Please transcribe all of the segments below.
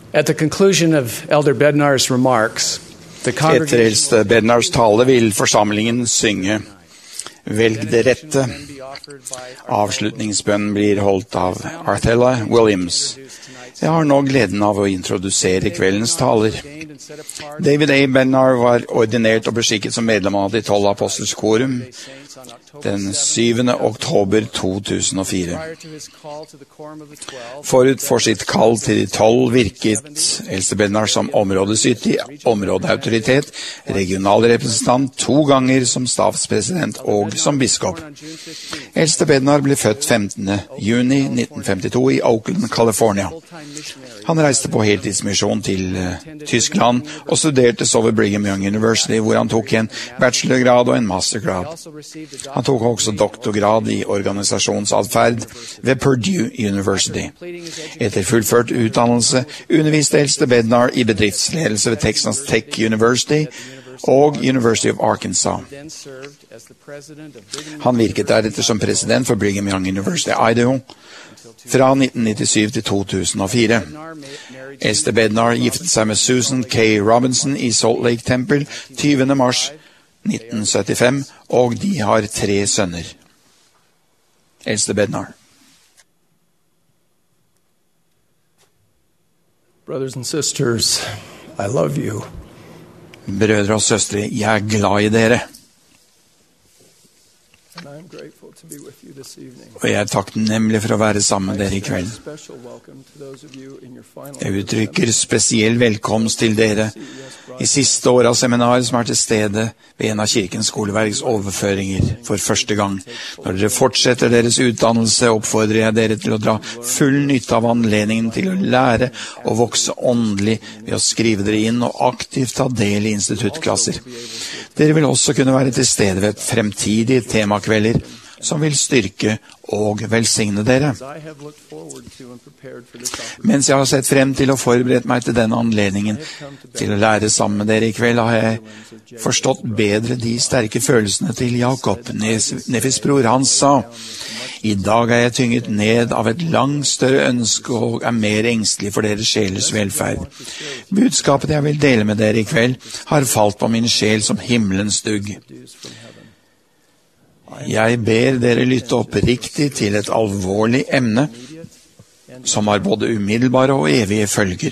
At the conclusion of Elder Bednar's remarks, the Etter congregation eldste Bednars tale vil forsamlingen synge Velg det rette. Avslutningsbønnen blir holdt av Arthella Williams. Jeg har nå gleden av å introdusere kveldens taler. David A. Bednar var ordinert og beskikket som medlem av de 12 apostels korum den 7. oktober 2004. Forut for sitt kall til de 12 virket eldste Bednar som områdesytig, områdeautoritet, regional representant 2 ganger som statspresident og som biskop. Eldste Bednar ble født 15. juni 1952 i Oakland, California. Han reiste på heltidsmisjon til Tyskland og studerte så ved Brigham Young University, hvor han tok en bachelorgrad og en mastergrad. Han tok også doktorgrad i organisasjonsatferd ved Purdue University. Etter fullført utdannelse underviste eldste Bednar i bedriftsledelse ved Texas Tech University og University of Arkansas. Han virket deretter som president for Brigham Young University Idaho fra 1997 til 2004. Eldste Bednar giftet seg med Susan K. Robinson i Salt Lake Temple 20. mars 1975, og de har 3 sønner. Eldste Bednar. Brothers and sisters, I love you. Brødre og søstre, jeg er glad i dere. And I am grateful to be with you this evening. Og jeg er takknemlig for å være sammen med dere i kveld. Special welcome to those of you in your final Jeg uttrykker spesiell velkomst til dere i siste år av seminaret som er til stede ved en av kirkens skoleverks overføringer for første gang. Når dere fortsetter deres utdannelse, oppfordrer jeg dere til å dra full nytte av anledningen til å lære og vokse åndelig ved å skrive dere inn og aktivt ta del i instituttklasser. Dere vil også kunne være til stede ved fremtidige temakvelder som vil styrke og velsigne dere. Mens jeg har sett frem til å forberede meg til denne anledningen til å lære sammen med dere i kveld, har jeg forstått bedre de sterke følelsene til Jakob, Nefis bror. Han sa, i dag er jeg tynget ned av et langt større ønske og er mer engstelig for deres sjelers velferd. Budskapet jeg vil dele med dere i kveld har falt på min sjel som himmelens dugg. Jeg ber dere lytte oppriktig til et alvorlig emne som har både umiddelbare og evige følger.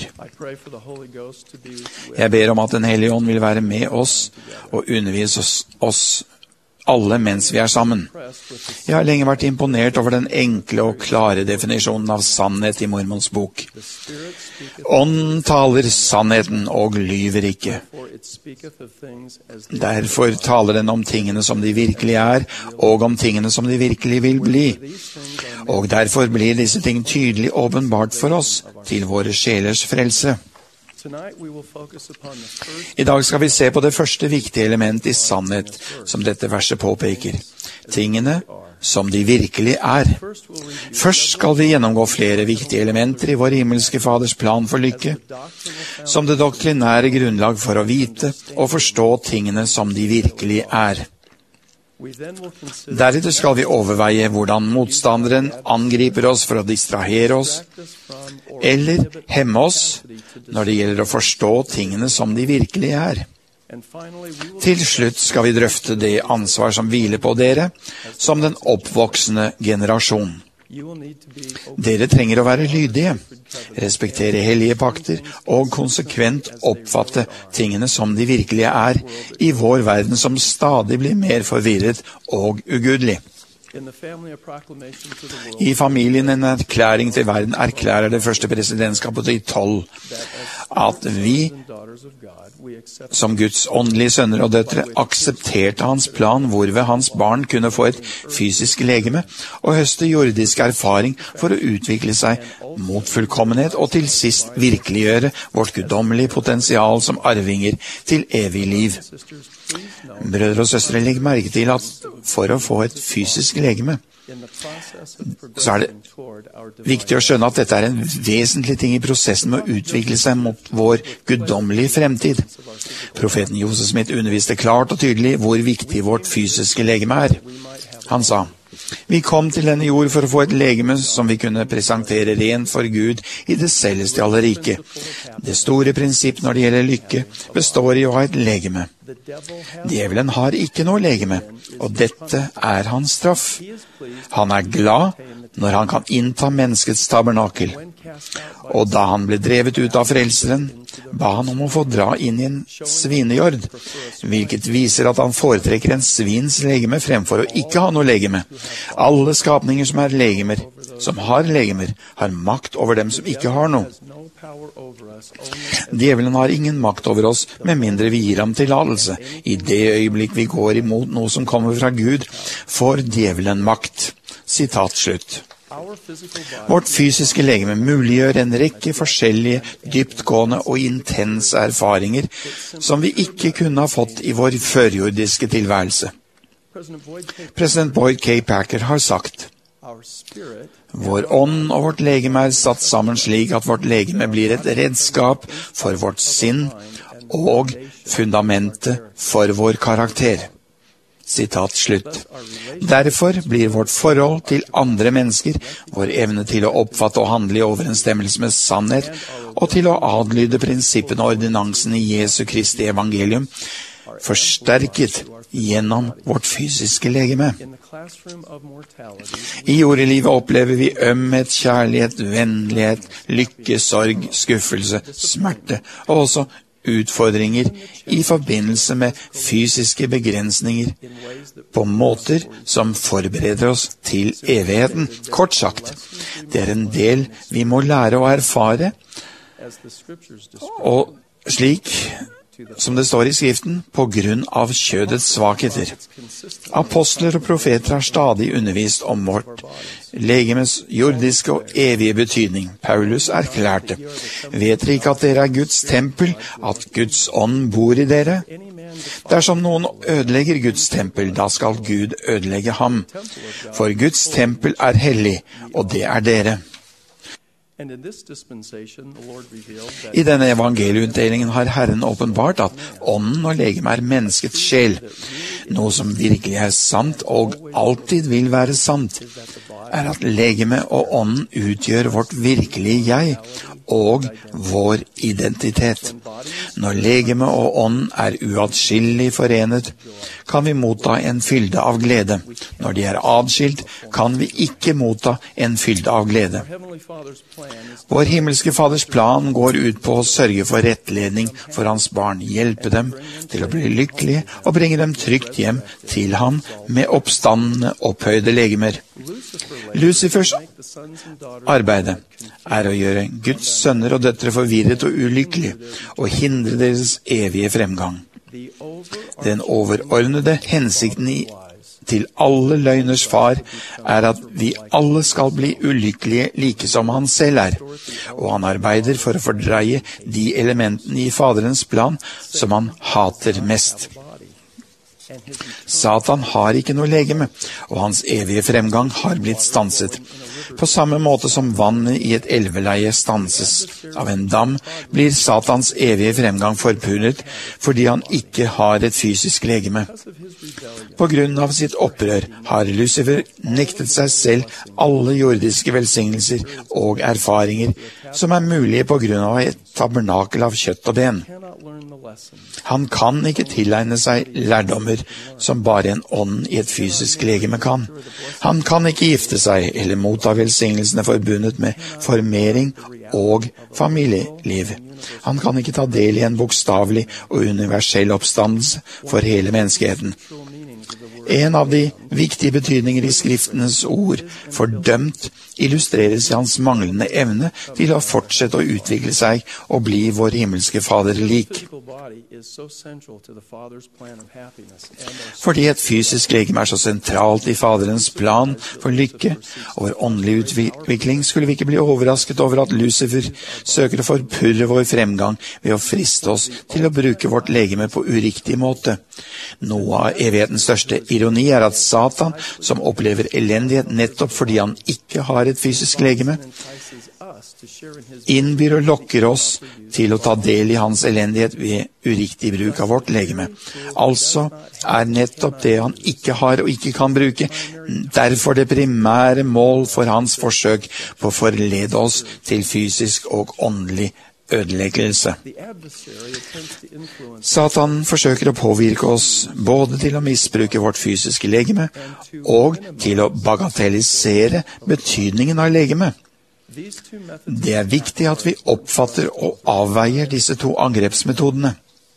Jeg ber om at Den hellige ånd vil være med oss og undervise oss alle mens vi er sammen. Jeg har lenge vært imponert over den enkle og klare definisjonen av sannhet i Mormons bok. Ånden taler sannheten og lyver ikke. Derfor taler den om tingene som de virkelig er, og om tingene som de virkelig vil bli. Og derfor blir disse ting tydelig åpenbart for oss, til våre sjelers frelse. I dag skal vi se på det første viktige element i sannhet, som dette verset påpeker. Tingene som de virkelig er. Først skal vi gjennomgå flere viktige elementer i vår himmelske Faders plan for lykke, som det doktrinære grunnlag for å vite og forstå tingene som de virkelig er. Deretter skal vi overveie hvordan motstanderen angriper oss for å distrahere oss, eller hemme oss når det gjelder å forstå tingene som de virkelig er. Til slutt skal vi drøfte det ansvar som hviler på dere, som den oppvoksende generasjon. Dere trenger å være lydige, respektere hellige pakter og konsekvent oppfatte tingene som de virkelige er i vår verden som stadig blir mer forvirret og ugudelig. I familien en erklæring til verden erklærer det første presidentskapet til 12 at vi, som Guds åndelige sønner og døtre, aksepterte hans plan hvorved hans barn kunne få et fysisk legeme og høste jordisk erfaring for å utvikle seg mot fullkommenhet og til sist virkeliggjøre vårt guddommelige potensial som arvinger til evig liv. Brødre og søstre, legg merke til at for å få et fysisk legeme, så er det viktig å skjønne at dette er en vesentlig ting i prosessen med å utvikle seg mot vår guddommelige fremtid. Profeten Josef Smith underviste klart og tydelig hvor viktig vårt fysiske legeme er. Han sa, Vi kom til denne jord for å få et legeme som vi kunne presentere rent for Gud i det celestiale riket. Det store prinsipp når det gjelder lykke består i å ha et legeme. Djevelen har ikke noe legeme, og dette er hans straff. Han er glad når han kan innta menneskets tabernakel. Og da han ble drevet ut av frelseren, ba han om å få dra inn i en svinejord, hvilket viser at han foretrekker en svins legeme fremfor å ikke ha noe legeme. Alle skapninger som er legemer, som har legemer, har makt over dem som ikke har noe. Djevelen har ingen makt over oss, med mindre vi gir ham tillatelse. I det øyeblikk vi går imot noe som kommer fra Gud, får djevelen makt. Sitat slutt. Vårt fysiske legeme muliggjør en rekke forskjellige, dyptgående og intense erfaringer som vi ikke kunne ha fått i vår førjordiske tilværelse. President Boyd K. Packer har sagt: vår ånd og vårt legeme er satt sammen slik at vårt legeme blir et redskap for vårt sinn og fundamentet for vår karakter. Sitat slutt. Derfor blir vårt forhold til andre mennesker, vår evne til å oppfatte og handle i overensstemmelse med sannhet, og til å adlyde prinsippene og ordinansen i Jesu Kristi evangelium, forsterket gjennom vårt fysiske legeme. I jordelivet opplever vi ømhet, kjærlighet, vennlighet, lykke, sorg, skuffelse, smerte, og også utfordringer i forbindelse med fysiske begrensninger på måter som forbereder oss til evigheten. Kort sagt, det er en del vi må lære å erfare, og slik som det står i Skriften, på grunn av kjødets svakheter. Apostler og profeter har stadig undervist om vårt legemes jordiske og evige betydning. Paulus erklærte: vet dere ikke at dere er Guds tempel, at Guds ånd bor i dere? Dersom noen ødelegger Guds tempel, da skal Gud ødelegge ham. For Guds tempel er hellig, og det er dere. I denne evangelieutdelingen har Herren åpenbart at ånden og legeme er menneskets sjel. Noe som virkelig er sant og alltid vil være sant, er at legeme og ånden utgjør vårt virkelige jeg og vår identitet. Når legeme og ånden er uatskillelig forenet, kan vi motta en fylde av glede. Når de er adskilt, kan vi ikke motta en fylde av glede. Vår himmelske Faders plan går ut på å sørge for rettledning for hans barn, hjelpe dem til å bli lykkelige og bringe dem trygt hjem til ham med oppstandende, opphøyde legemer. Lucifers arbeide er å gjøre Guds sønner og døtre forvirret og ulykkelige, og hindre deres evige fremgang. Den overordnede hensikten til alle løgners far er at vi alle skal bli ulykkelige like som han selv er, og han arbeider for å fordreie de elementene i Faderens plan som han hater mest. Satan har ikke noe legeme, og hans evige fremgang har blitt stanset. På samme måte som vannet i et elveleie stanses av en dam, blir Satans evige fremgang forpurret fordi han ikke har et fysisk legeme. På grunn av sitt opprør har Lucifer nektet seg selv alle jordiske velsignelser og erfaringer som er mulige på grunn av et tabernakel av kjøtt og ben. Han kan ikke tilegne seg lærdommer som bare en ånd i et fysisk legeme kan. Han kan ikke gifte seg eller motta velsignelsene forbundet med formering og familieliv. Han kan ikke ta del i en bokstavelig og universell oppstandelse for hele menneskeheten. En av de viktige betydninger i Skriftenes ord, fordømt, illustreres i hans manglende evne til å fortsette å utvikle seg og bli vår himmelske Fader lik. Fordi et fysisk legeme er så sentralt i Faderens plan for lykke og vår åndelige utvikling, skulle vi ikke bli overrasket over at Lucifer søker å forpurre vår fremgang ved å friste oss til å bruke vårt legeme på uriktig måte. Noe av evighetens største ironi er at Satan, som opplever elendighet nettopp fordi han ikke har et fysisk legeme, innbyr og lokker oss til å ta del i hans elendighet ved uriktig bruk av vårt legeme. Altså er nettopp det han ikke har og ikke kan bruke, derfor det primære mål for hans forsøk på å forlede oss til fysisk og åndelig ødeleggelse. Satan forsøker å påvirke oss både til å misbruke vårt fysiske legeme og til å bagatellisere betydningen av legeme. Det er viktig at vi oppfatter og avveier disse to angrepsmetodene.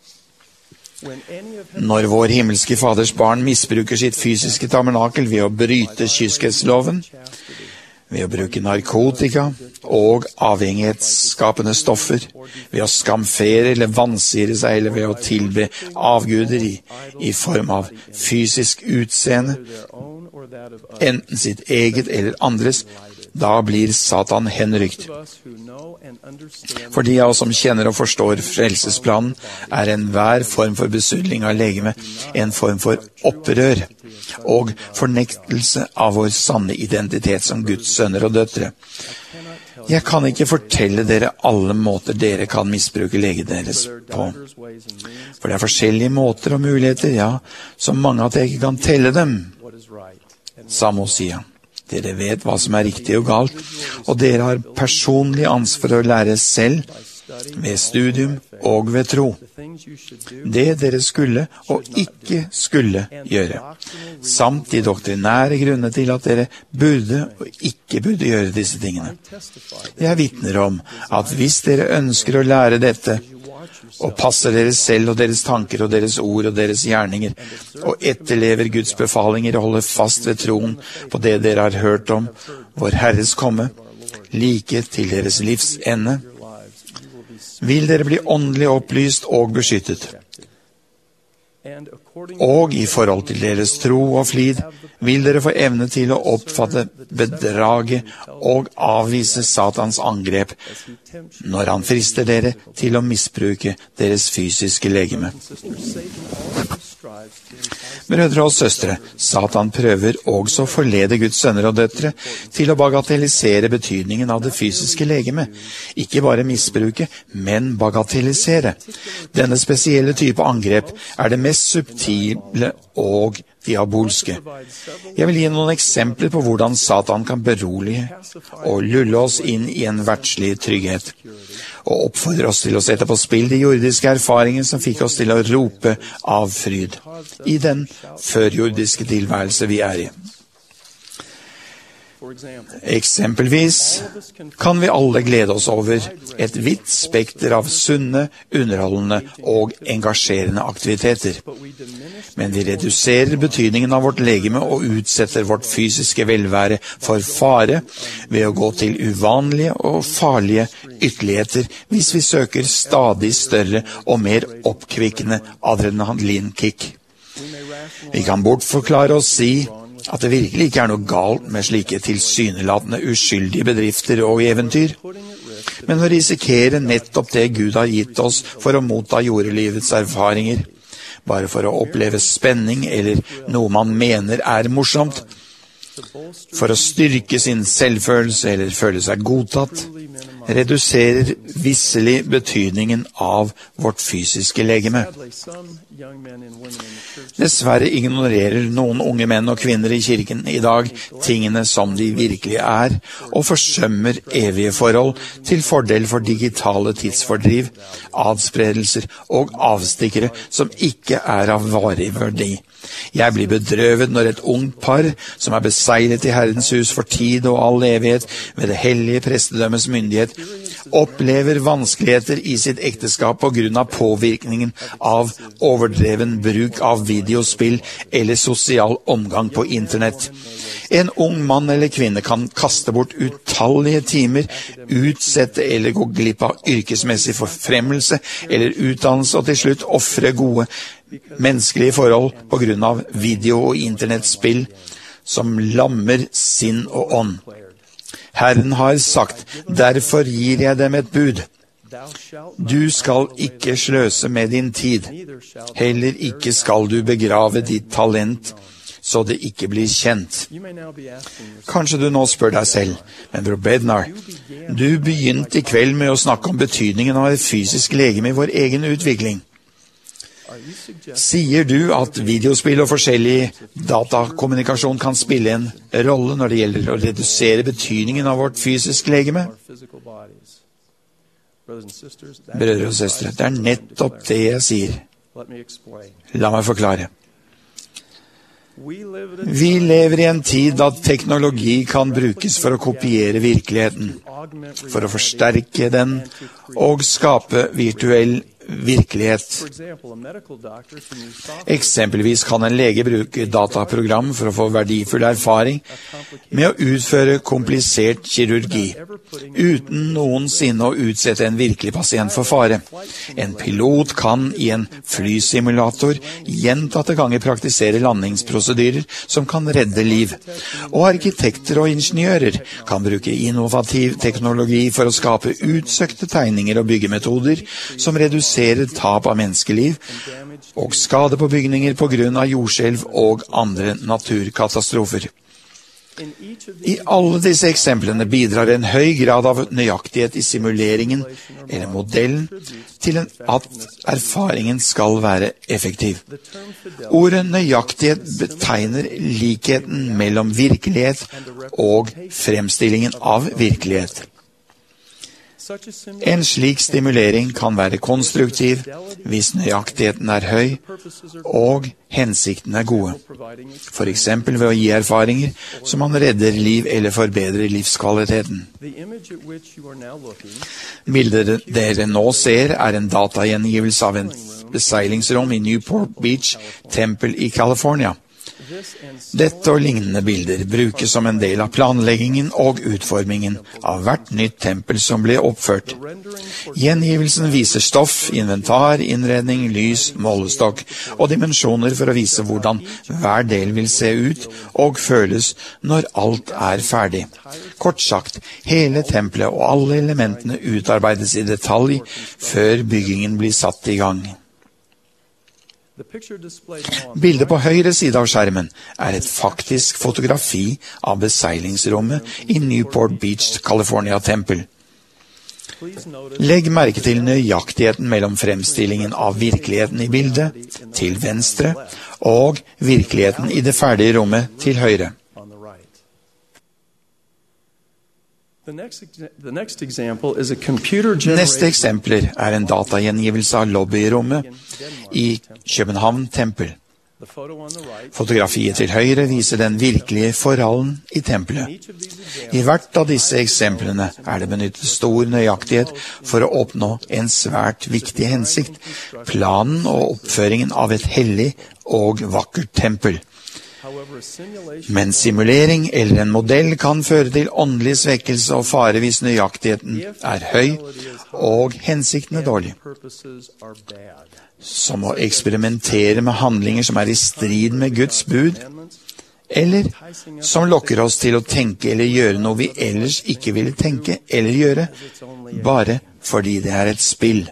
Når vår himmelske Faders barn misbruker sitt fysiske tabernakel ved å bryte kyskhetsloven, ved å bruke narkotika og avhengighetsskapende stoffer, ved å skamfere eller vansire seg, eller ved å tilbe avguder i form av fysisk utseende, enten sitt eget eller andres, da blir Satan henrykt. For de av oss som kjenner og forstår frelsesplanen, er enhver form for besudling av legeme en form for opprør og fornektelse av vår sanne identitet som Guds sønner og døtre. Jeg kan ikke fortelle dere alle måter dere kan misbruke leget deres på. For det er forskjellige måter og muligheter, ja, så mange at jeg ikke kan telle dem, sa Mosia. Dere vet hva som er riktig og galt, og dere har personlig ansvar for å lære selv, ved studium og ved tro. Det dere skulle og ikke skulle gjøre, samt de doktrinære grunner til at dere burde og ikke burde gjøre disse tingene. Jeg vitner om at hvis dere ønsker å lære dette, og passer dere selv og deres tanker og deres ord og deres gjerninger, og etterlever Guds befalinger og holder fast ved troen på det dere har hørt om, vår Herres komme, like til deres livs ende, vil dere bli åndelig opplyst og beskyttet. Og i forhold til deres tro og flid, vil dere få evne til å oppfatte bedraget og avvise Satans angrep når han frister dere til å misbruke deres fysiske legeme. Brødre og søstre, Satan prøver også å forlede Guds sønner og døtre til å bagatellisere betydningen av det fysiske legeme. Ikke bare misbruke, men bagatellisere. Denne spesielle type angrep er det mest subtile og diabolske. Jeg vil gi noen eksempler på hvordan Satan kan berolige og lulle oss inn i en verdslig trygghet, og oppfordre oss til å sette på spill de jordiske erfaringer som fikk oss til å rope av fryd i den førjordiske tilværelse vi er i. Eksempelvis kan vi alle glede oss over et vidt spekter av sunne, underholdende og engasjerende aktiviteter. Men vi reduserer betydningen av vårt legeme og utsetter vårt fysiske velvære for fare ved å gå til uvanlige og farlige ytterligheter hvis vi søker stadig større og mer oppkvikkende adrenalinkick. Vi kan bortforklare og si at det virkelig ikke er noe galt med slike tilsynelatende uskyldige bedrifter og eventyr, men å risikere nettopp det Gud har gitt oss for å motta jordelivets erfaringer, bare for å oppleve spenning eller noe man mener er morsomt, for å styrke sin selvfølelse eller føle seg godtatt, reduserer visselig betydningen av vårt fysiske legeme. Dessverre ignorerer noen unge menn og kvinner i kirken i dag tingene som de virkelig er, og forsømmer evige forhold til fordel for digitale tidsfordriv, adspredelser og avstikkere som ikke er av varig verdi. Jeg blir bedrøvet når et ungt par som er beseglet i Herrens hus for tid og all evighet ved det hellige prestedømmes myndighet, opplever vanskeligheter i sitt ekteskap på grunn av påvirkningen av overdreven bruk av videospill eller sosial omgang på internett. En ung mann eller kvinne kan kaste bort utallige timer, utsette eller gå glipp av yrkesmessig forfremmelse eller utdannelse, og til slutt offre gode menneskelige forhold på grunn av video- og internettspill som lammer sinn og ånd. Herren har sagt, derfor gir jeg dem et bud. Du skal ikke sløse med din tid. Heller ikke skal du begrave ditt talent så det ikke blir kjent. Kanskje du nå spør deg selv, men bror Bednar, du begynte i kveld med å snakke om betydningen av et fysisk legeme i vår egen utvikling. Sier du at videospill og forskjellig datakommunikasjon kan spille en rolle når det gjelder å redusere betydningen av vårt fysiske legeme? Brødre og søstre, det er nettopp det jeg sier. La meg forklare. Vi lever i en tid da teknologi kan brukes for å kopiere virkeligheten, for å forsterke den og skape virtuell virkelighet. Eksempelvis kan en lege bruke dataprogram for å få verdifull erfaring med å utføre komplisert kirurgi, uten noensinne å utsette en virkelig pasient for fare. En pilot kan i en flysimulator gjentatte ganger praktisere landingsprosedyrer som kan redde liv. Og arkitekter og ingeniører kan bruke innovativ teknologi for å skape utsøkte tegninger og byggemetoder som reduserer tap av menneskeliv og skade på bygninger på grunn av jordskjelv og andre naturkatastrofer. I alle disse eksemplene bidrar en høy grad av nøyaktighet i simuleringen eller modellen til at erfaringen skal være effektiv. Ordet nøyaktighet betegner likheten mellom virkelighet og fremstillingen av virkelighet. En slik stimulering kan være konstruktiv hvis nøyaktigheten er høy og hensikten er gode, for eksempel ved å gi erfaringer som man redder liv eller forbedrer livskvaliteten. Bildet dere nå ser er en datagjengivelse av en beseilingsrom i Newport Beach tempel i California. Dette og lignende bilder brukes som en del av planleggingen og utformingen av hvert nytt tempel som ble oppført. Gjengivelsen viser stoff, inventar, innredning, lys, målestokk og dimensjoner for å vise hvordan hver del vil se ut og føles når alt er ferdig. Kort sagt, hele tempelet og alle elementene utarbeides i detalj før byggingen blir satt i gang. Bildet på høyre side av skjermen er et faktisk fotografi av beseilingsrommet i Newport Beach, California-tempel. Legg merke til nøyaktigheten mellom fremstillingen av virkeligheten i bildet til venstre og virkeligheten i det ferdige rommet til høyre. Neste eksempler er en datagjengivelse av lobbyrommet i København tempel. Fotografiet til høyre viser den virkelige forhallen i tempelet. I hvert av disse eksemplene er det benyttet stor nøyaktighet for å oppnå en svært viktig hensikt, planen og oppføringen av et hellig og vakkert tempel. Men simulering eller en modell kan føre til åndelig svekkelse og fare hvis nøyaktigheten er høy og hensikten er dårlig. Som å eksperimentere med handlinger som er i strid med Guds bud, eller som lokker oss til å tenke eller gjøre noe vi ellers ikke ville tenke eller gjøre, bare fordi det er et spill.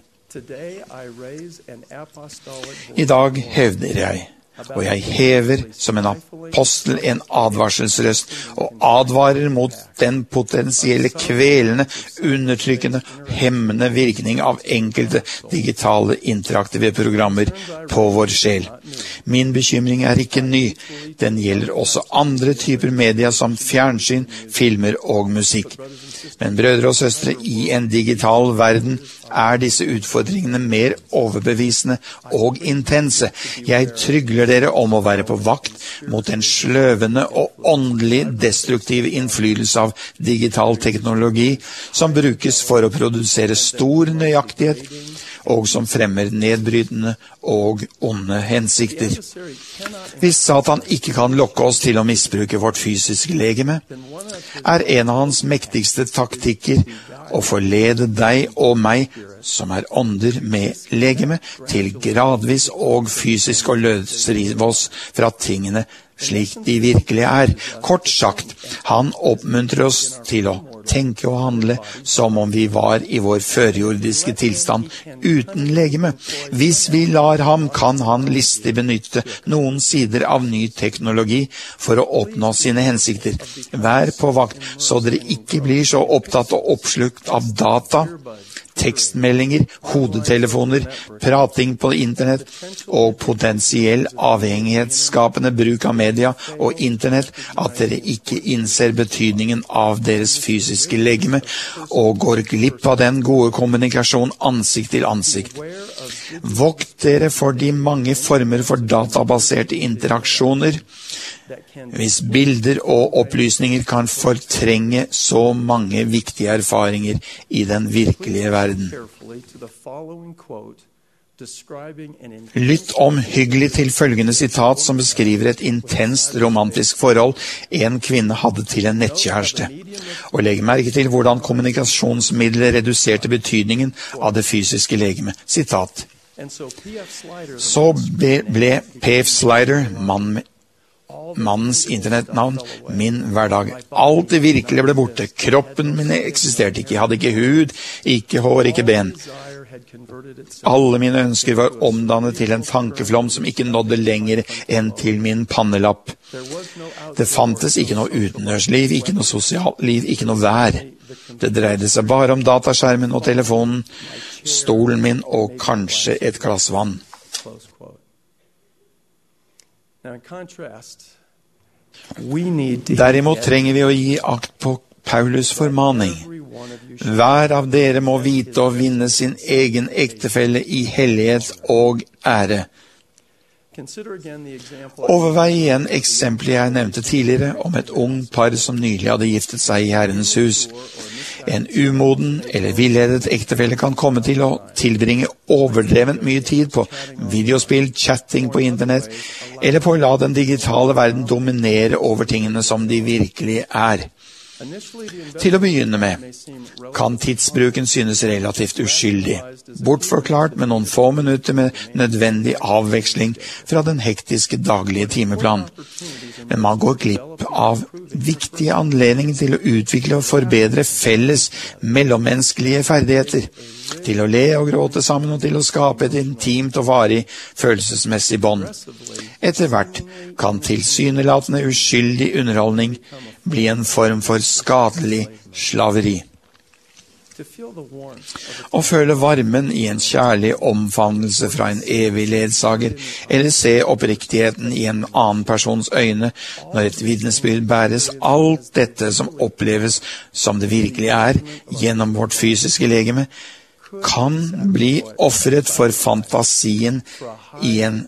I dag hevder jeg, og jeg hever som en apostel en advarselsrøst og advarer mot den potensielle kvelende, undertrykkende, hemmende virkning av enkelte digitale interaktive programmer på vår sjel. Min bekymring er ikke ny. Den gjelder også andre typer media som fjernsyn, filmer og musikk. Men brødre og søstre, i en digital verden er disse utfordringene mer overbevisende og intense. Jeg trygler dere om å være på vakt mot en sløvende og åndelig destruktiv innflytelse av digital teknologi som brukes for å produsere stor nøyaktighet og som fremmer nedbrytende og onde hensikter. Hvis Satan ikke kan lokke oss til å misbruke vårt fysiske legeme, er en av hans mektigste taktikker å forlede deg og meg, som er ånder med legeme, til gradvis og fysisk å løsrive oss fra tingene slik de virkelig er. Kort sagt, han oppmuntrer oss til å tenke og handle som om vi var i vår førjordiske tilstand uten legeme. Hvis vi lar ham, kan han listig benytte noen sider av ny teknologi for å oppnå sine hensikter. Vær på vakt, så dere ikke blir så opptatt og oppslukt av data, tekstmeldinger, hodetelefoner, prating på internett og potensiell avhengighetsskapende bruk av media og internett at dere ikke innser betydningen av deres fysiske legeme og går glipp av den gode kommunikasjon ansikt til ansikt. Vokt dere for de mange former for databaserte interaksjoner. Hvis bilder og opplysninger kan fortrenge så mange viktige erfaringer i den virkelige verden. Lytt omhyggelig til følgende sitat som beskriver et intenst romantisk forhold en kvinne hadde til en nettkjæreste. Og legg merke til hvordan kommunikasjonsmidler reduserte betydningen av det fysiske legeme. Sitat. Så ble P.F. Slider, mannens internettnavn, min hverdag. Alt det virkelige ble borte. Kroppen min eksisterte ikke. Jeg hadde ikke hud, ikke hår, ikke ben. Alle mine ønsker var omdannet til en tankeflom som ikke nådde lenger enn til min pannelapp. Det fantes ikke noe utendørsliv, ikke noe sosialt liv, ikke noe vær. Det dreide seg bare om dataskjermen og telefonen, stolen min og kanskje et glass vann. Derimot trenger vi å gi akt på Paulus' formaning. Hver av dere må vite å vinne sin egen ektefelle i hellighet og ære. Overvei igjen eksempelet jeg nevnte tidligere om et ung par som nylig hadde giftet seg i Herrens hus. En umoden eller villedet ektefelle kan komme til å tilbringe overdrevent mye tid på videospill, chatting på internett, eller på å la den digitale verden dominere over tingene som de virkelig er. Til å begynne med kan tidsbruken synes relativt uskyldig, bortforklart med noen få minutter med nødvendig avveksling fra den hektiske daglige timeplan. Men man går glipp av viktige anledninger til å utvikle og forbedre felles mellommenneskelige ferdigheter, til å le og gråte sammen og til å skape et intimt og varig følelsesmessig bånd. Etter hvert kan tilsynelatende uskyldig underholdning bli en form for skadelig slaveri. Å føle varmen i en kjærlig omfavnelse fra en evig ledsager, eller se oppriktigheten i en annen persons øyne når et vitnesbyrd bæres, alt dette som oppleves som det virkelig er gjennom vårt fysiske legeme, kan bli offret for fantasien i en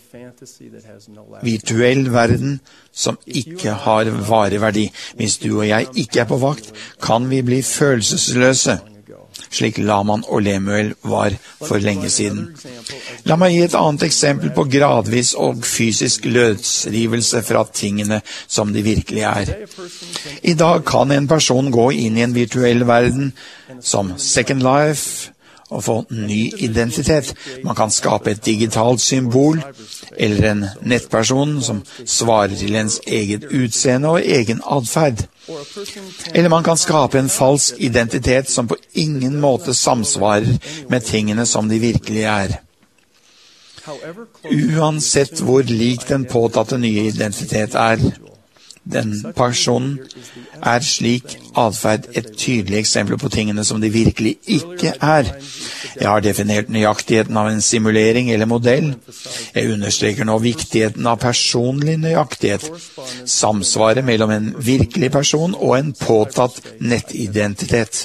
virtuell verden som ikke har varig verdi. Hvis du og jeg ikke er på vakt, kan vi bli følelsesløse, slik Laman og Lemuel var for lenge siden. La meg gi et annet eksempel på gradvis og fysisk løsrivelse fra tingene som de virkelig er. I dag kan en person gå inn i en virtuell verden som Second Life og få ny identitet. Man kan skape et digitalt symbol eller en nettperson som svarer til ens eget utseende og egen adferd. Eller man kan skape en falsk identitet som på ingen måte samsvarer med tingene som de virkelig er. Uansett hvor lik den påtatte nye identitet er, den personen er slik adferd et tydelig eksempel på tingene som de virkelig ikke er. Jeg har definert nøyaktigheten av en simulering eller modell. Jeg understreker nå viktigheten av personlig nøyaktighet, samsvaret mellom en virkelig person og en påtatt nettidentitet.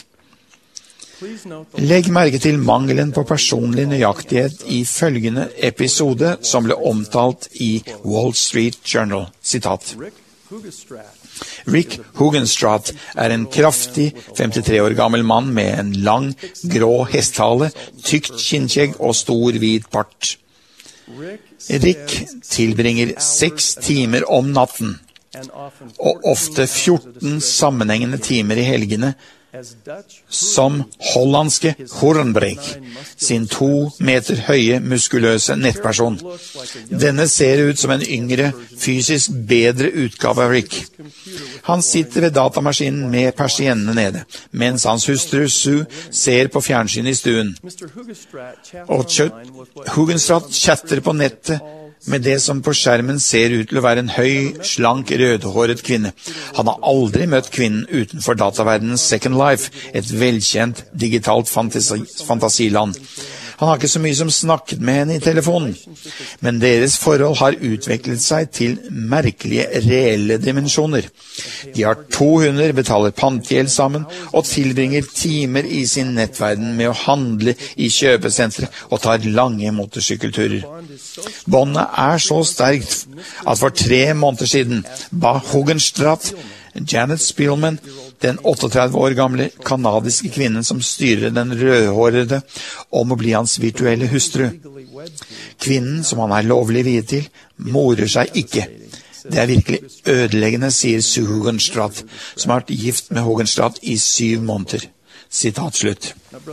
Legg merke til mangelen på personlig nøyaktighet i følgende episode som ble omtalt i Wall Street Journal. Sitat. Rick Hugenstraat er en kraftig 53 år gammel mann med en lang, grå hestehale, tykt kinnskjegg og stor hvit bart. Rick tilbringer 6 timer om natten, og ofte 14 sammenhengende timer i helgene, som hollandske Hornbreak, sin 2 meter høye, muskuløse nettperson. Denne ser ut som en yngre, fysisk bedre utgave av Rick. Han sitter ved datamaskinen med persiennene nede, mens hans hustru Sue ser på fjernsyn i stuen. Og Hugenstrat chatter på nettet med det som på skjermen ser ut til å være en høy, slank, rødhåret kvinne. Han har aldri møtt kvinnen utenfor dataverdenens Second Life, et velkjent digitalt fantasiland. Han har ikke så mye som snakket med henne i telefonen, men deres forhold har utviklet seg til merkelige, reelle dimensjoner. De har 2 hunder, betaler pantegjeld sammen og tilbringer timer i sin nettverden med å handle i kjøpesentre og tar lange motorsykkelturer. Båndet er så sterkt at for 3 måneder siden ba Hugenstrat Janet Spielman, den 38 år gamle kanadiske kvinnen som styrer den rødhårede, om å bli hans virtuelle hustru. Kvinnen, som han er lovlig viet til, morer seg ikke. Det er virkelig ødeleggende, sier Sue Hugenstrat, som har vært gift med Hugenstrat i 7 måneder. Sitat slutt.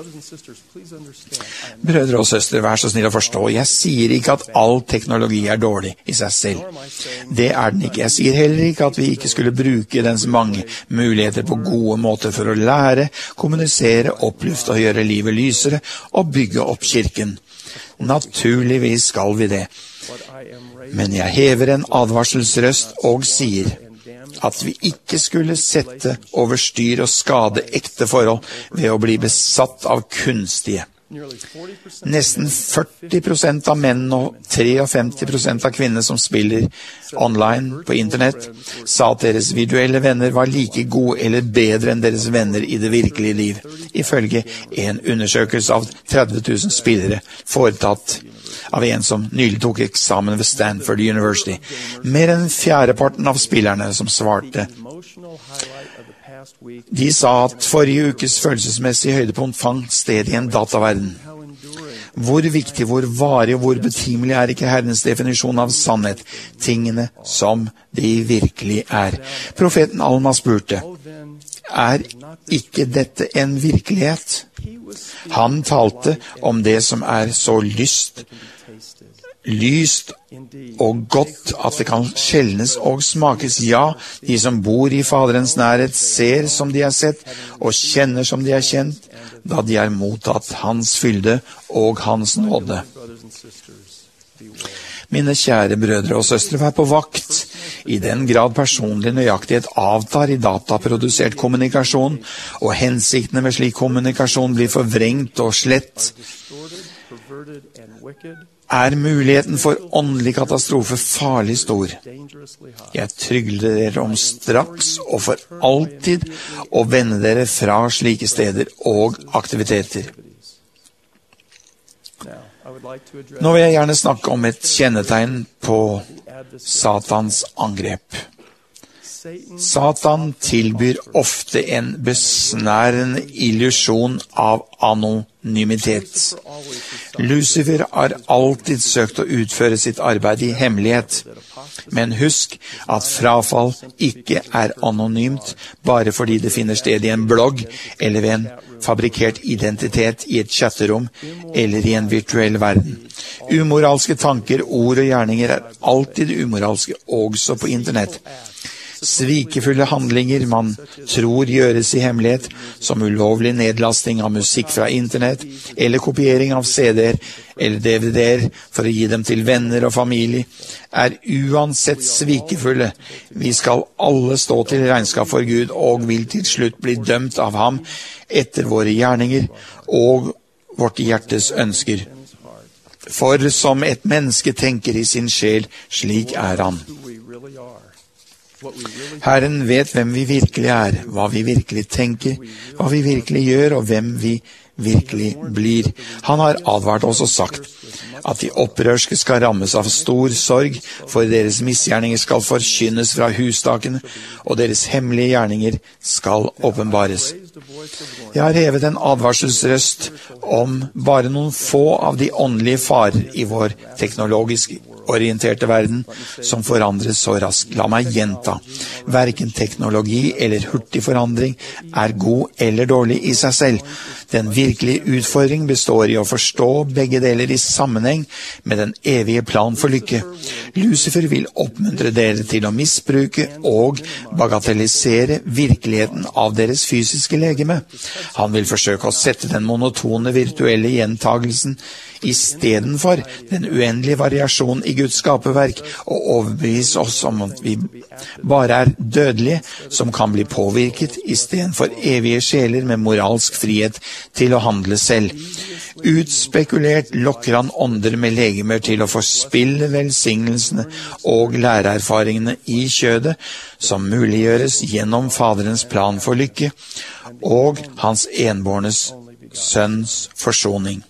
Brødre og søstre, vær så snill å forstå. Jeg sier ikke at all teknologi er dårlig i seg selv. Det er den ikke. Jeg sier heller ikke at vi ikke skulle bruke dens mange muligheter på gode måter for å lære, kommunisere, opplufte og gjøre livet lysere og bygge opp kirken. Naturligvis skal vi det. Men jeg hever en advarselsrøst og sier at vi ikke skulle sette over styr og skade ekte forhold ved å bli besatt av kunstige. Nesten 40% av menn og 53% av kvinner som spiller online på internett, sa at deres virtuelle venner var like gode eller bedre enn deres venner i det virkelige liv, ifølge en undersøkelse av 30 000 spillere foretatt av en som nylig tok eksamen ved Stanford University. Mer enn 4/4 av spillerne som svarte. De sa at forrige ukes følelsesmessige høydepunkt fant sted i en dataverden. Hvor viktig, hvor varig og hvor betimelig er ikke Herrens definisjon av sannhet, tingene som de virkelig er. Profeten Alma spurte, er ikke dette en virkelighet? Han talte om det som er så lyst og godt at det kan skjelnes og smakes. Ja, de som bor i Faderens nærhet ser som de er sett og kjenner som de er kjent, da de har mottatt hans fylde og hans nåde. Mine kjære brødre og søstre, vær på vakt. I den grad personlig nøyaktighet avtar i dataprodusert kommunikasjon, og hensiktene med slik kommunikasjon blir forvrengt og slett, er muligheten for åndelig katastrofe farlig stor. Jeg trygler dere om straks og for alltid å vende dere fra slike steder og aktiviteter. Nå vil jeg gjerne snakke om et kjennetegn på Satans angrep. Satan tilbyr ofte en besnærende illusjon av anonymitet. Lucifer har alltid søkt å utføre sitt arbeid i hemmelighet. Men husk at frafall ikke er anonymt bare fordi det finner sted i en blogg eller ved en fabrikkert identitet i et chatterom eller i en virtuell verden. Umoralske tanker, ord og gjerninger er alltid umoralske, også på internett. Svikefulle handlinger man tror gjøres i hemmelighet, som ulovlig nedlasting av musikk fra internett, eller kopiering av CD-er eller DVD-er for å gi dem til venner og familie, er uansett svikefulle. Vi skal alle stå til regnskap for Gud, og vil til slutt bli dømt av ham etter våre gjerninger og vårt hjertes ønsker. For som et menneske tenker i sin sjel, slik er han. Herren vet hvem vi virkelig er, hva vi virkelig tenker, hva vi virkelig gjør, og hvem vi virkelig blir. Han har advart oss og sagt at de opprørske skal rammes av stor sorg, for deres misgjerninger skal forkynnes fra hustakene, og deres hemmelige gjerninger skal åpenbares. Jeg har hevet en advarselsrøst om bare noen få av de åndelige farer i vår teknologisk orienterte verden, som forandres så raskt. La meg gjenta, hverken teknologi eller hurtig forandring er god eller dårlig i seg selv. Den virkelige utfordring består i å forstå begge deler i sammenheng med den evige plan for lykke. Lucifer vil oppmuntre dere til å misbruke og bagatellisere virkeligheten av deres fysiske legeme. Han vil forsøke å sette den monotone virtuelle gjentagelsen i stedet for den uendelige variasjonen i Guds skaperverk, og overbevise oss om at vi bare er dødelige som kan bli påvirket, i stedet for evige sjeler med moralsk frihet til å handle selv. Utspekulert lokker han ånder med legemer til å forspille velsignelsene og læreerfaringene i kjødet, som muliggjøres gjennom Faderens plan for lykke og hans enbårnes sønns forsoning.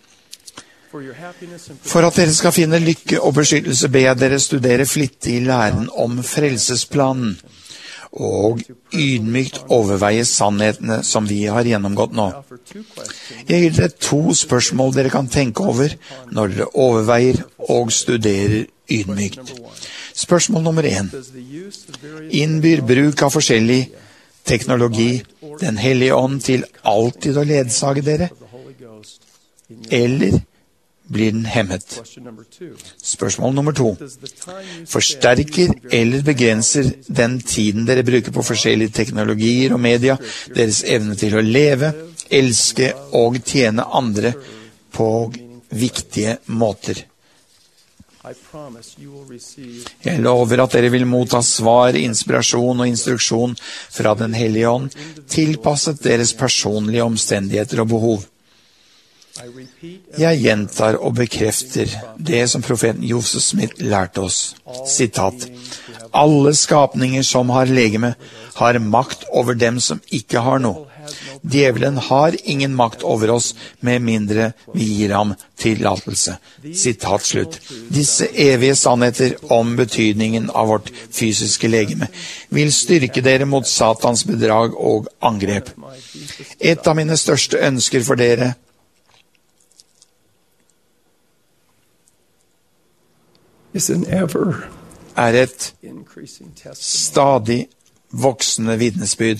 For at dere skal finne lykke og beskyttelse, ber jeg dere studere flittig læren om frelsesplanen, og ydmykt overveie sannhetene som vi har gjennomgått nå. Jeg gir dere 2 spørsmål dere kan tenke over når dere overveier og studerer ydmykt. Spørsmål nummer 1. Innbyr bruk av forskjellig teknologi Den hellige ånd til alltid å ledsage dere, eller blir den hemmet? Spørsmål nummer 2. Forsterker eller begrenser den tiden dere bruker på forskjellige teknologier og media, deres evne til å leve, elske og tjene andre på viktige måter? Jeg lover at dere vil motta svar, inspirasjon og instruksjon fra Den hellige ånd, tilpasset deres personlige omstendigheter og behov. Jeg gjentar og bekrefter det som profeten Joseph Smith lærte oss. Sitat: Alle skapninger som har legeme, har makt over dem som ikke har noe. Djevelen har ingen makt over oss, med mindre vi gir ham tillatelse. Sitat slutt. Disse evige sannheter om betydningen av vårt fysiske legeme vil styrke dere mot Satans bedrag og angrep. Et av mine største ønsker for dere er et stadig voksende vitnesbyrd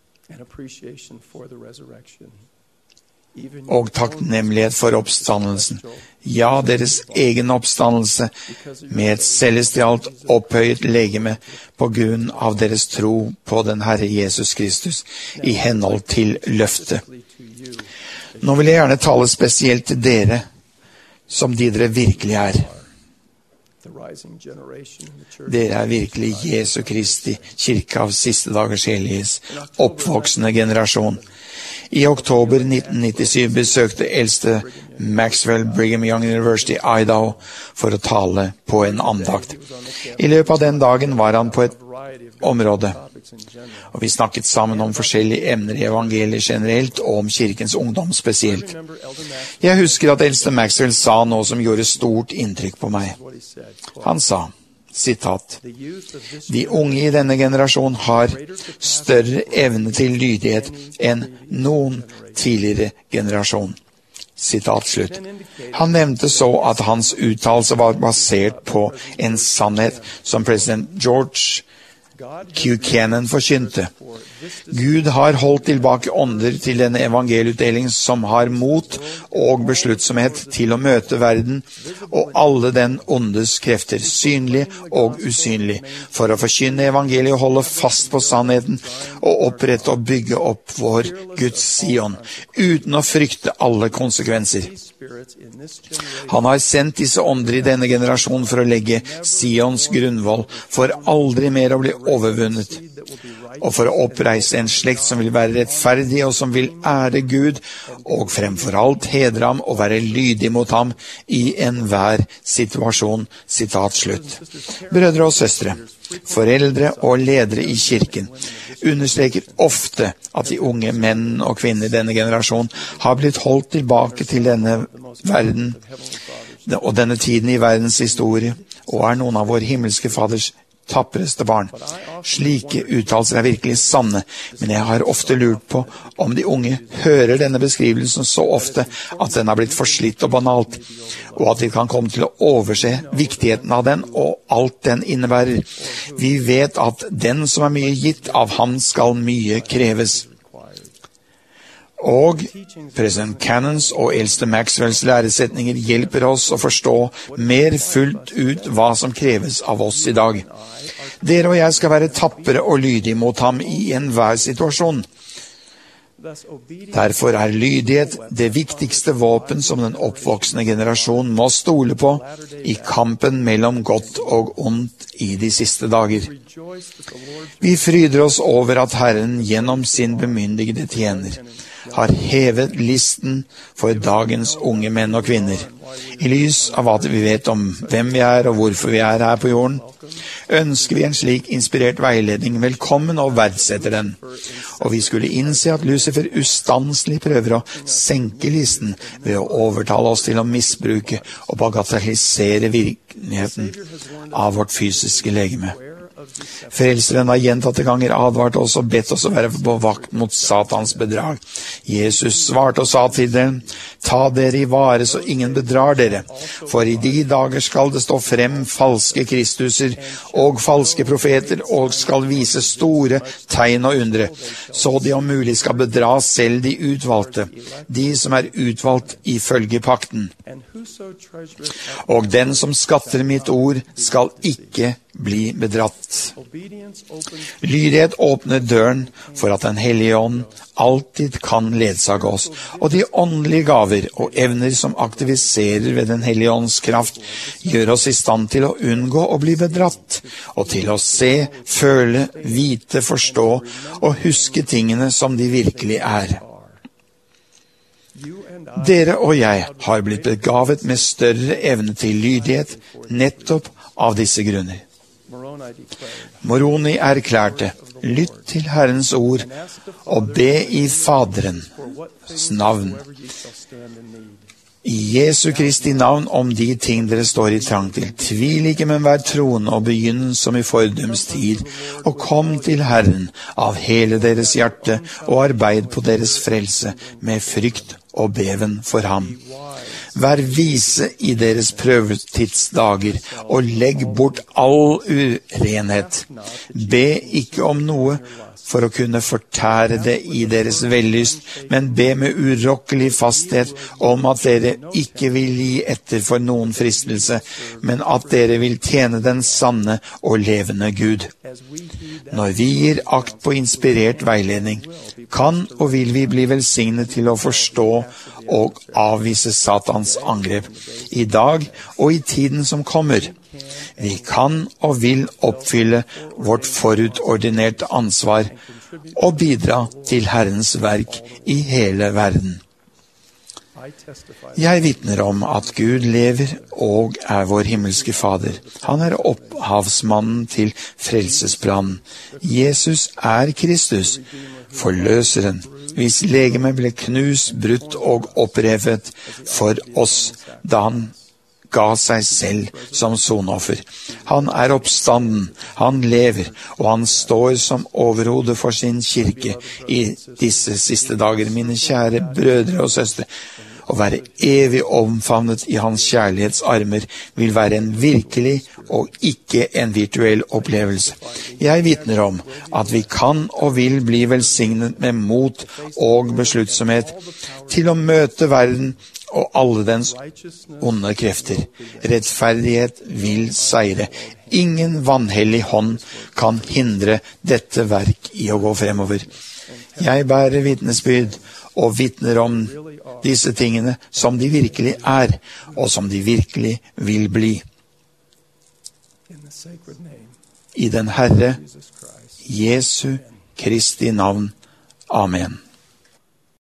og takknemlighet for oppstandelsen. Ja, deres egen oppstandelse med et celestialt opphøyet legeme på grunn av deres tro på den Herre Jesus Kristus i henhold til løftet. Nå vil jeg gjerne tale spesielt til dere som de dere virkelig er. Dere er virkelig Jesu Kristi kirke av siste dagers heliges, oppvoksende generasjon. I oktober 1997 besøkte eldste Maxwell Brigham Young University Idaho for å tale på en andakt. I løpet av den dagen var han på et område, og vi snakket sammen om forskjellige emner i evangeliet generelt og om kirkens ungdom spesielt. Jeg husker at eldste Maxwell sa noe som gjorde stort inntrykk på meg. Han sa, sitat: De unge i denne generasjon har større evne til lydighet enn noen tidligere generasjon. Sitat slutt. Han nevnte så at hans uttalelse var basert på en sannhet som president George Buchanan forkynte. Gud har holdt tilbake ånder til denne evangelieutdelingen som har mot og besluttsomhet til å møte verden og alle den ondes krefter, synlig og usynlig, for å forkynne evangeliet og holde fast på sannheten og opprette og bygge opp vår Guds Sion, uten å frykte alle konsekvenser. Han har sendt disse ånder i denne generasjonen for å legge Sions grunnvoll, for aldri mer å bli overvunnet, og for å oppreise en slekt som vil være rettferdig og som vil ære Gud, og fremfor alt hedre ham og være lydig mot ham i enhver situasjon. Sitat slutt. Brødre og søstre, foreldre og ledere i kirken understreker ofte at de unge menn og kvinner i denne generasjon har blitt holdt tilbake til denne verden og denne tiden i verdens historie, og er noen av vår himmelske Faders tapperste barn. Slike uttalelser er virkelig sanne, men jeg har ofte lurt på om de unge hører denne beskrivelsen så ofte at den har blitt forslitt og banalt, og at de kan komme til å overse viktigheten av den og alt den innebærer. Vi vet at den som er mye gitt, av ham skal mye kreves. Og president Cannons og eldste Maxwells læresetninger hjelper oss å forstå mer fullt ut hva som kreves av oss i dag. Dere og jeg skal være tappere og lydige mot ham i enhver situasjon. Derfor er lydighet det viktigste våpen som den oppvoksende generasjon må stole på i kampen mellom godt og ondt i de siste dager. Vi fryder oss over at Herren gjennom sin bemyndigede tjener har hevet listen for dagens unge menn og kvinner. I lys av hva vi vet om hvem vi er og hvorfor vi er her på jorden, ønsker vi en slik inspirert veiledning velkommen og verdsetter den. Og vi skulle innse at Lucifer ustanselig prøver å senke listen ved å overtale oss til å misbruke og bagatellisere virkeligheten av vårt fysiske legeme. Frelseren har gjentatte ganger advart oss og bedt oss å være på vakt mot Satans bedrag. Jesus svarte og sa til dem: ta dere i vare så ingen bedrar dere, for i de dager skal det stå frem falske Kristuser og falske profeter, og skal vise store tegn og undre, så de om mulig skal bedra selv de utvalgte, de som er utvalgt ifølge pakten. Og den som skatter mitt ord skal ikke bli bedratt. Lydighet åpner døren for at Den hellige ånd alltid kan ledsage oss, og de åndelige gaver og evner som aktiviserer ved Den hellige ånds kraft, gjør oss i stand til å unngå å bli bedratt, og til å se, føle, vite, forstå og huske tingene som de virkelig er. Dere og jeg har blitt begavet med større evne til lydighet nettopp av disse grunner. Moroni erklærte: lytt til Herrens ord og be i Faderens navn, i Jesu Kristi navn, om de ting dere står i trang til. Tvil ikke, men vær troende og begynn som i fordums tid, og kom til Herren av hele deres hjerte og arbeid på deres frelse med frykt og beven for ham. Vær vise i deres prøvetidsdager, og legg bort all urenhet. Be ikke om noe for å kunne fortære det i deres vellyst, men be med urokkelig fasthet om at dere ikke vil gi etter for noen fristelse, men at dere vil tjene den sanne og levende Gud. Når vi gir akt på inspirert veiledning, kan og vil vi bli velsignet til å forstå og avvise Satans angrep i dag og i tiden som kommer. Vi kan og vil oppfylle vårt forutordinerte ansvar og bidra til Herrens verk i hele verden. Jeg vitner om at Gud lever og er vår himmelske Fader. Han er opphavsmannen til frelsesplanen. Jesus er Kristus, forløseren, hvis legeme ble knust, brutt og opprevet for oss da han ga seg selv som sonoffer. Han er oppstanden, han lever, og han står som overhode for sin kirke i disse siste dager. Mine kjære brødre og søstre, å være evig omfavnet i hans kjærlighetsarmer vil være en virkelig og ikke en virtuell opplevelse. Jeg vitner om at vi kan og vil bli velsignet med mot og besluttsomhet til å møte verden og alle dens onde krefter. Rettferdighet vil seire. Ingen vanhellig hånd kan hindre dette verk i å gå fremover. Jeg bærer vitnesbyrd og vitner om disse tingene som de virkelig er, og som de virkelig vil bli. I den Herre Jesu Kristi navn. Amen.